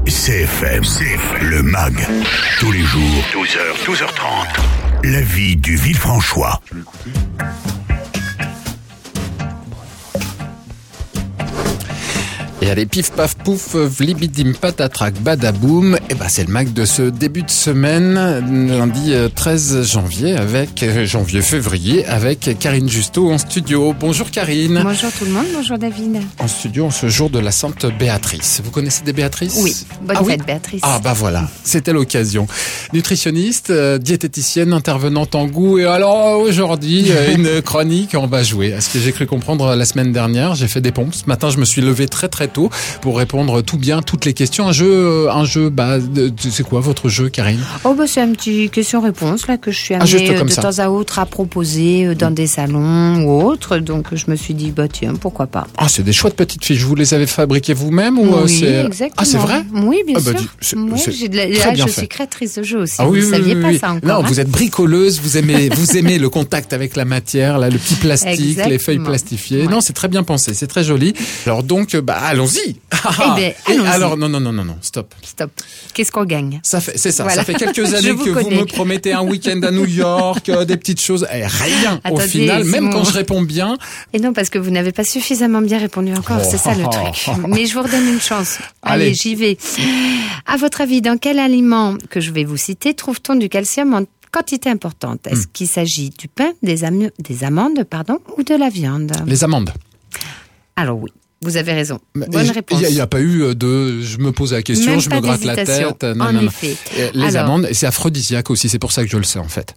CFM, le MAG. Tous les jours, 12h, 12h30. La vie du Villefranchois. Je vais écouter. Et allez, pif paf pouf, vlibidim patatrac badaboum. Et ben c'est le MAG de ce début de semaine, lundi 13 janvier février, avec Karine Justeau en studio. Bonjour Karine. Bonjour tout le monde, bonjour David. En studio en ce jour de la Sainte Béatrice. Vous connaissez des Béatrices ? Oui, bonne fête Béatrice. Ah bah voilà, c'était l'occasion. Nutritionniste, diététicienne, intervenante en goût. Et alors aujourd'hui, une chronique, on va jouer. À ce que j'ai cru comprendre la semaine dernière, j'ai fait des pompes. Ce matin, je me suis levé très tôt pour répondre tout bien, toutes les questions. Un jeu, c'est quoi votre jeu, Karine ? C'est un petit question-réponse là que je suis amenée de temps à autre à proposer dans des salons ou autres. Donc je me suis dit, tiens, pourquoi pas. Ah, c'est des chouettes petites fiches. Vous les avez fabriquées vous-même ou oui, exactement. Ah, c'est vrai ? Oui, bien sûr. Je suis créatrice de jeux aussi. Vous ne saviez pas ça encore. Non, vous êtes bricoleuse, vous aimez le contact avec la matière, là, le petit plastique, exactement. Les feuilles plastifiées. Ouais. Non, c'est très bien pensé, c'est très joli. Alors donc, allons-y. Allons-y. Alors non, stop. Qu'est-ce qu'on gagne ? Ça fait quelques années que vous me promettez un week-end à New York, des petites choses, rien. Attendez, au final, même quand je réponds bien. Et non, parce que vous n'avez pas suffisamment bien répondu encore, c'est ça le truc. Mais je vous redonne une chance. Allez, j'y vais. À votre avis, dans quel aliment que je vais vous citer trouve-t-on du calcium en quantité importante ? Est-ce qu'il s'agit du pain, des amandes, ou de la viande ? Les amandes. Alors oui. Vous avez raison. Bonne réponse. Il n'y a pas eu de... Je me pose la question, même je me gratte la tête. Non. Effet. Les amandes, c'est aphrodisiaque aussi, c'est pour ça que je le sais en fait.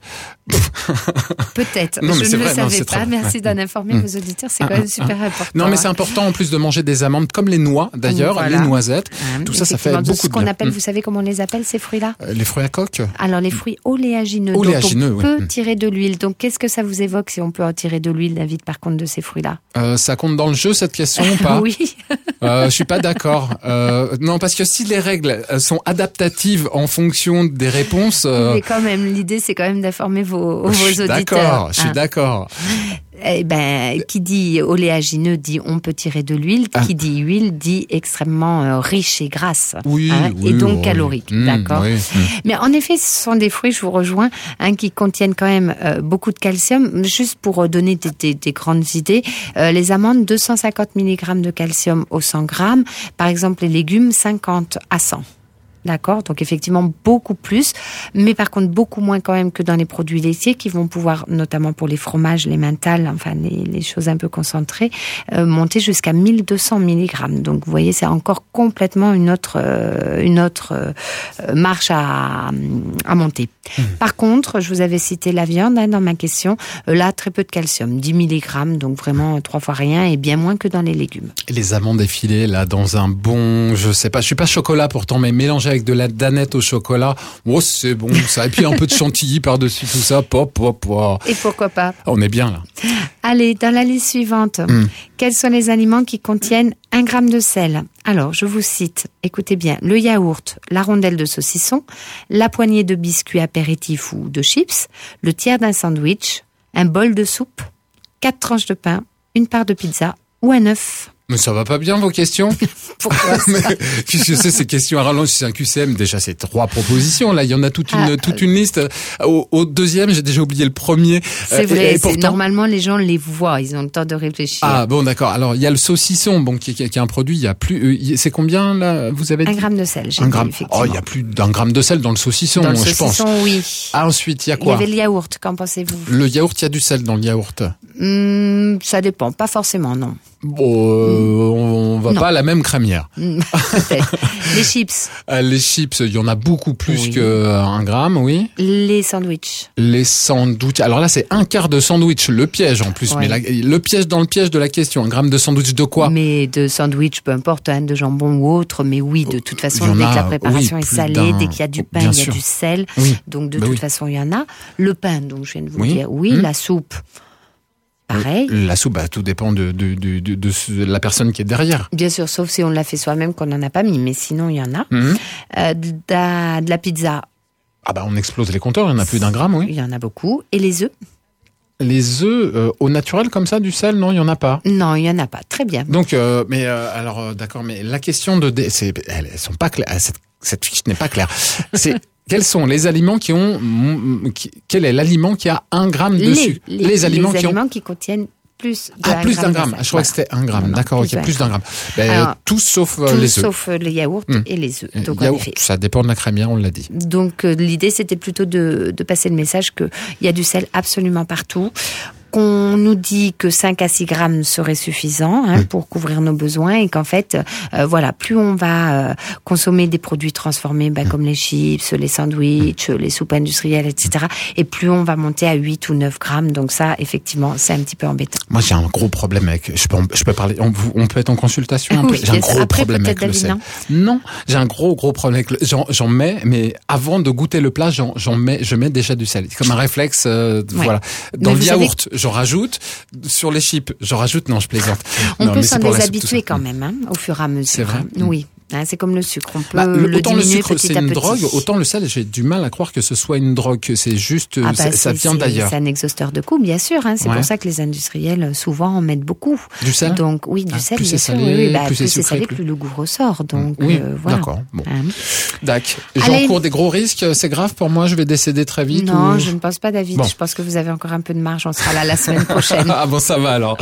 Peut-être. Je ne le savais pas. Merci d'en informer vos auditeurs, c'est quand même super important. Non, mais c'est important en plus de manger des amandes, comme les noix d'ailleurs, les noisettes. Tout ça fait beaucoup de bien. Ce qu'on appelle, vous savez comment on les appelle ces fruits-là ? Les fruits à coque ? Alors les fruits oléagineux. Dont on peut tirer de l'huile. Donc qu'est-ce que ça vous évoque si on peut en tirer de l'huile, David, par contre, de ces fruits-là ? Ça compte dans le jeu cette question ou pas ? Oui. Je suis pas d'accord. Non, parce que si les règles sont adaptatives en fonction des réponses. Mais quand même, l'idée c'est quand même d'informer vos auditeurs. Je suis d'accord. Qui dit oléagineux dit on peut tirer de l'huile. Qui dit huile dit extrêmement riche et grasse. Et donc calorique. D'accord. Oui. Mais en effet, ce sont des fruits, je vous rejoins, qui contiennent quand même beaucoup de calcium. Juste pour donner des grandes idées, les amandes, 250 mg de calcium au 100 g. Par exemple, les légumes, 50 à 100. D'accord, donc effectivement beaucoup plus, mais par contre beaucoup moins quand même que dans les produits laitiers qui vont pouvoir, notamment pour les fromages, les mentales, enfin les choses un peu concentrées, monter jusqu'à 1200 mg. Donc vous voyez, c'est encore complètement une autre marche à monter. Par contre, je vous avais cité la viande dans ma question, là très peu de calcium, 10 mg, donc vraiment 3 fois rien et bien moins que dans les légumes. Et les amandes effilées là dans un bon, je sais pas, je suis pas chocolat pourtant, mais mélangé avec de la danette au chocolat, c'est bon ça. Et puis un peu de chantilly par-dessus tout ça, Et pourquoi pas ? On est bien là. Allez, dans la liste suivante, quels sont les aliments qui contiennent 1 g de sel ? Alors, je vous cite, écoutez bien, le yaourt, la rondelle de saucisson, la poignée de biscuits apéritifs ou de chips, le tiers d'un sandwich, un bol de soupe, 4 tranches de pain, une part de pizza ou un œuf. Mais ça va pas bien vos questions ? Pourquoi ça ? Qu'est-ce que c'est ces questions à rallonge ? C'est un QCM, déjà c'est 3 propositions. Là, il y en a toute une liste. Au deuxième, j'ai déjà oublié le premier. C'est vrai, normalement les gens les voient, ils ont le temps de réfléchir. Ah bon, d'accord. Alors il y a le saucisson, qui est un produit. Il y a plus. C'est combien là ? Vous avez dit 1 g de sel. J'ai dit, effectivement. Il y a plus d'1 gramme de sel dans le saucisson, je pense. Dans le saucisson, oui. Ah, ensuite il y a quoi ? Il y avait le yaourt. Qu'en pensez-vous ? Le yaourt, il y a du sel dans le yaourt. Ça dépend, pas forcément, non. On va pas à la même crémière. Peut-être. Les chips. Les chips, il y en a beaucoup plus que 1 gramme, oui. Les sandwichs. Alors là, c'est 1/4 de sandwich, le piège en plus. Ouais. Mais le piège dans le piège de la question. 1 gramme de sandwich de quoi ? Mais de sandwich, peu importe, de jambon ou autre. Mais oui, de toute façon, dès que la préparation est salée, dès qu'il y a du pain, il y a du sel. Oui. Donc de toute façon, il y en a. Le pain, donc je viens de vous dire, la soupe. Pareil. La soupe, tout dépend de la personne qui est derrière. Bien sûr, sauf si on l'a fait soi-même, qu'on n'en a pas mis, mais sinon il y en a. De la pizza. On explose les compteurs, il y en a plus d'1 gramme, oui. Il y en a beaucoup. Et les œufs ? les œufs au naturel comme ça, du sel, non, il y en a pas. Non, il y en a pas. Très bien. Donc, d'accord, mais la question elles sont pas claires. Cette fiche n'est pas claire. C'est quels sont les aliments quel est l'aliment qui a 1 gramme de sucre? Les aliments qui contiennent plus d'un gramme. Je crois que c'était 1 gramme. D'accord, ok, plus d'1 gramme. Alors, tout sauf les œufs. Sauf les yaourts et les œufs. Donc, yaourt, ça dépend de la crémière, on l'a dit. Donc, l'idée, c'était plutôt de passer le message qu'il y a du sel absolument partout. Qu'on nous dit que 5 à 6 grammes serait suffisant pour couvrir nos besoins et qu'en fait, plus on va consommer des produits transformés comme les chips, les sandwichs, les soupes industrielles, etc. et plus on va monter à 8 ou 9 grammes. Donc ça, effectivement, c'est un petit peu embêtant. Moi, j'ai un gros problème avec... Je peux parler... On peut être en consultation un peu. Oui, j'ai un gros problème avec David, le sel. Non, j'ai un gros problème avec le... J'en mets, mais avant de goûter le plat, je mets déjà du sel. C'est comme un réflexe, voilà. Dans le yaourt, j'en rajoute. Sur les chips, j'en rajoute. Non, je plaisante. On peut s'en déshabituer quand même, au fur et à mesure. C'est vrai. Oui. C'est comme le sucre, on peut le autant diminuer le sucre petit c'est à une petit. drogue, autant le sel j'ai du mal à croire que ce soit une drogue, que c'est juste ça vient d'ailleurs. C'est un exhausteur de coût, bien sûr. C'est pour ça que les industriels souvent en mettent beaucoup. Du sel. Donc oui, du sel. Plus c'est salé, plus c'est salé, plus le goût ressort. Donc voilà. D'accord. Bon. Dac. J'encours des gros risques. C'est grave pour moi. Je vais décéder très vite. Non, je ne pense pas, David. Bon. Je pense que vous avez encore un peu de marge. On sera là la semaine prochaine. Ah bon, ça va alors.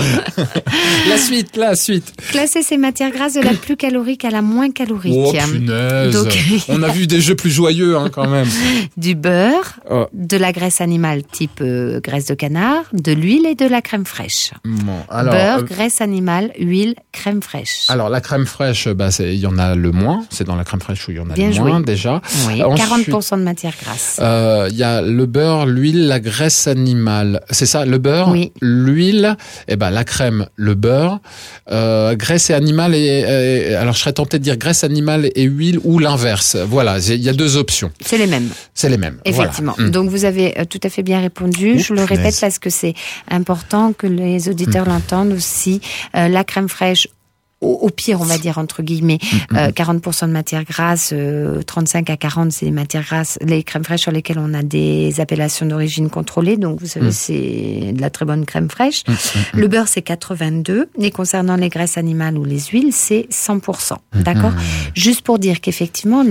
La suite. Classer ces matières grasses de la plus calorique à la moins calorique. Oh, punaise. Donc, on a vu des jeux plus joyeux quand même. Du beurre, de la graisse animale type graisse de canard, de l'huile et de la crème fraîche. Bon, alors, beurre, graisse animale, huile, crème fraîche. Alors la crème fraîche, il y en a le moins. C'est dans la crème fraîche où il y en a le moins déjà. Oui, ensuite, 40% de matière grasse. Il y a le beurre, l'huile, la graisse animale. C'est ça, le beurre, l'huile, la crème, le beurre, graisse animale et alors je serais tenté de dire graisse animale et huile ou l'inverse. Voilà, il y a 2 options. C'est les mêmes. Effectivement. Voilà. Donc vous avez tout à fait bien répondu. Je le répète parce que c'est important que les auditeurs l'entendent aussi. La crème fraîche, au pire, on va dire entre guillemets, 40% de matière grasse, 35 à 40 c'est les matières grasses, les crèmes fraîches sur lesquelles on a des appellations d'origine contrôlée. Donc vous savez, c'est de la très bonne crème fraîche. Le beurre c'est 82 et concernant les graisses animales ou les huiles c'est 100%. D'accord. Juste pour dire qu'effectivement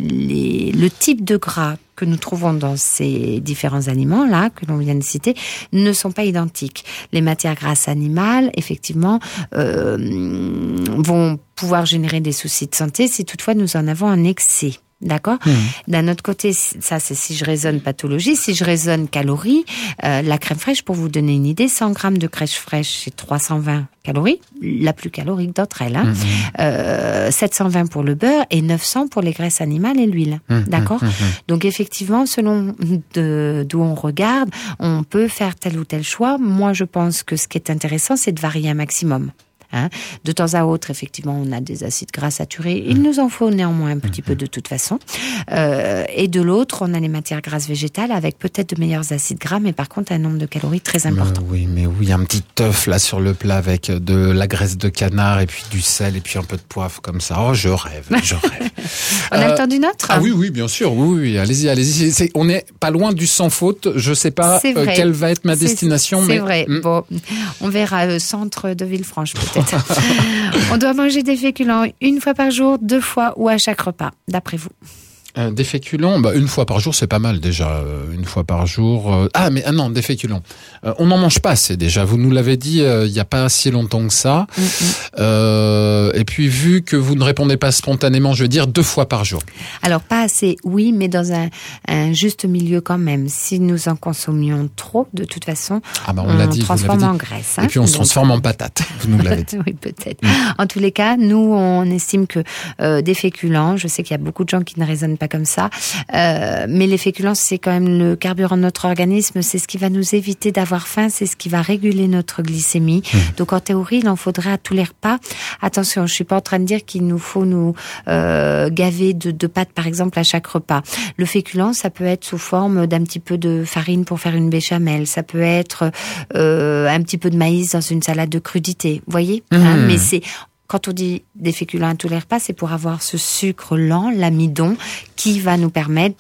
le type de gras que nous trouvons dans ces différents aliments-là, que l'on vient de citer, ne sont pas identiques. Les matières grasses animales, effectivement, vont pouvoir générer des soucis de santé si toutefois nous en avons un excès. D'accord. D'un autre côté, ça c'est si je raisonne pathologie, si je raisonne calories, la crème fraîche, pour vous donner une idée, 100 grammes de crème fraîche, c'est 320 calories, la plus calorique d'entre elles. 720 pour le beurre et 900 pour les graisses animales et l'huile. D'accord. Donc effectivement, selon d'où on regarde, on peut faire tel ou tel choix. Moi, je pense que ce qui est intéressant, c'est de varier un maximum. De temps à autre, effectivement, on a des acides gras saturés. Il nous en faut néanmoins un petit peu de toute façon. Et de l'autre, on a les matières grasses végétales avec peut-être de meilleurs acides gras, mais par contre un nombre de calories très important. Mais oui, un petit œuf là sur le plat avec de la graisse de canard et puis du sel et puis un peu de poivre comme ça. Oh, je rêve. On a le temps d'une autre ? Ah oui, bien sûr. Oui, allez-y. On est pas loin du sans faute. Je sais pas quelle va être ma destination. C'est vrai. Bon, on verra centre de Villefranche peut-être. On doit manger des féculents 1 fois par jour, 2 fois ou à chaque repas, d'après vous? Des féculents, 1 fois par jour, c'est pas mal déjà. 1 fois par jour. Non, des féculents. On n'en mange pas assez déjà. Vous nous l'avez dit il y a pas si longtemps que ça. Et puis vu que vous ne répondez pas spontanément, je veux dire 2 fois par jour. Alors pas assez, oui, mais dans un juste milieu quand même. Si nous en consommions trop, de toute façon, on transforme en graisse. Et puis on se transforme en patate. Vous nous l'avez dit. Oui, peut-être. En tous les cas, nous on estime que des féculents. Je sais qu'il y a beaucoup de gens qui ne raisonnent pas comme ça, mais les féculents c'est quand même le carburant de notre organisme, c'est ce qui va nous éviter d'avoir faim, c'est ce qui va réguler notre glycémie. Donc en théorie il en faudrait à tous les repas. Attention, je suis pas en train de dire qu'il nous faut nous gaver de pâtes par exemple à chaque repas. Le féculent ça peut être sous forme d'un petit peu de farine pour faire une béchamel, ça peut être un petit peu de maïs dans une salade de crudité, vous voyez. Mais c'est quand on dit des féculents à tous les repas, c'est pour avoir ce sucre lent, l'amidon, qui va nous permettre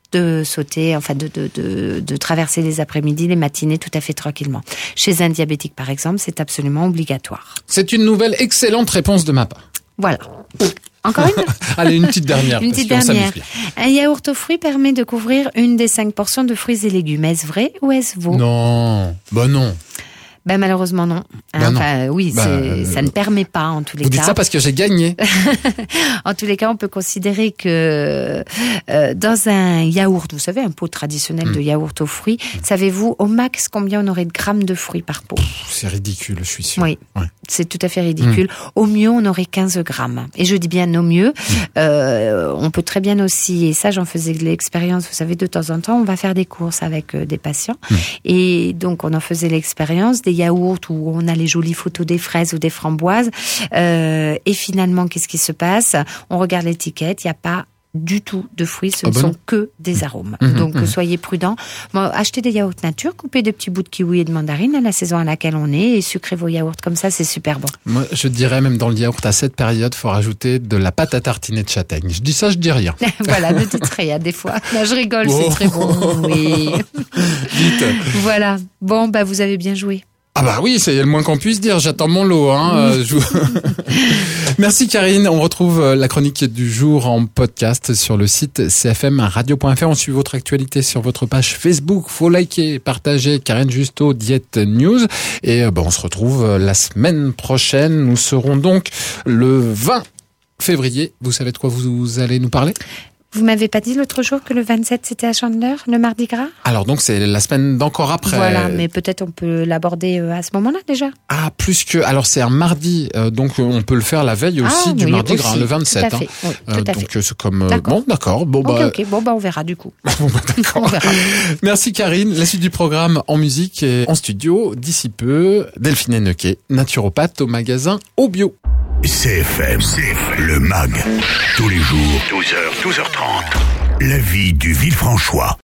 de sauter, enfin de traverser les après-midi, les matinées tout à fait tranquillement. Chez un diabétique, par exemple, c'est absolument obligatoire. C'est une nouvelle excellente réponse de ma part. Voilà. Encore une? Allez, une petite dernière. Une petite dernière. Un yaourt aux fruits permet de couvrir une des 5 portions de fruits et légumes. Est-ce vrai ou est-ce faux? Non. Bah non. Ben malheureusement non. Enfin oui, ça ne permet pas en tous les cas. Vous dites ça parce que j'ai gagné. En tous les cas, on peut considérer que dans un yaourt, vous savez, un pot traditionnel de yaourt aux fruits, savez-vous au max combien on aurait de grammes de fruits par pot? C'est ridicule, je suis sûr. Oui, c'est tout à fait ridicule. Au mieux, on aurait 15 grammes. Et je dis bien au mieux. On peut très bien aussi, et ça j'en faisais de l'expérience, vous savez, de temps en temps, on va faire des courses avec des patients. Et donc on en faisait l'expérience des yaourts où on a les jolies photos des fraises ou des framboises. Et finalement, qu'est-ce qui se passe? On regarde l'étiquette, il n'y a pas du tout de fruits, ce ne sont que des arômes. Donc soyez prudents. Bon, achetez des yaourts nature, coupez des petits bouts de kiwi et de mandarine à la saison à laquelle on est et sucrez vos yaourts comme ça, c'est super bon. Moi, je dirais même dans le yaourt à cette période, faut rajouter de la pâte à tartiner de châtaigne. Je dis ça, je dis rien. Voilà, ne dites rien des fois. Là, je rigole, c'est très bon. Oui. Vite. Voilà. Bon, bah vous avez bien joué. Ah bah oui, c'est le moins qu'on puisse dire. J'attends mon lot. Merci Karine. On retrouve la chronique du jour en podcast sur le site cfmradio.fr. On suit votre actualité sur votre page Facebook. Faut liker, partager. Karine Justo, Diète News. Et on se retrouve la semaine prochaine. Nous serons donc le 20 février. Vous savez de quoi vous allez nous parler ? Vous m'avez pas dit l'autre jour que le 27 c'était à Chandeleur, le Mardi Gras? Alors donc c'est la semaine d'encore après. Voilà, mais peut-être on peut l'aborder à ce moment-là déjà. Ah, plus que... Alors c'est un mardi, donc on peut le faire la veille aussi du Mardi Gras, le 27. Tout à fait. Oui, tout à fait. Donc c'est comme... D'accord. Bon, d'accord. Bon, Ok, on verra du coup. D'accord. On verra. Merci Karine. La suite du programme en musique et en studio, d'ici peu, Delphine Hennequet, naturopathe au magasin Au Bio. CFM, le MAG, tous les jours, 12h, 12h30. La vie du Villefranchois.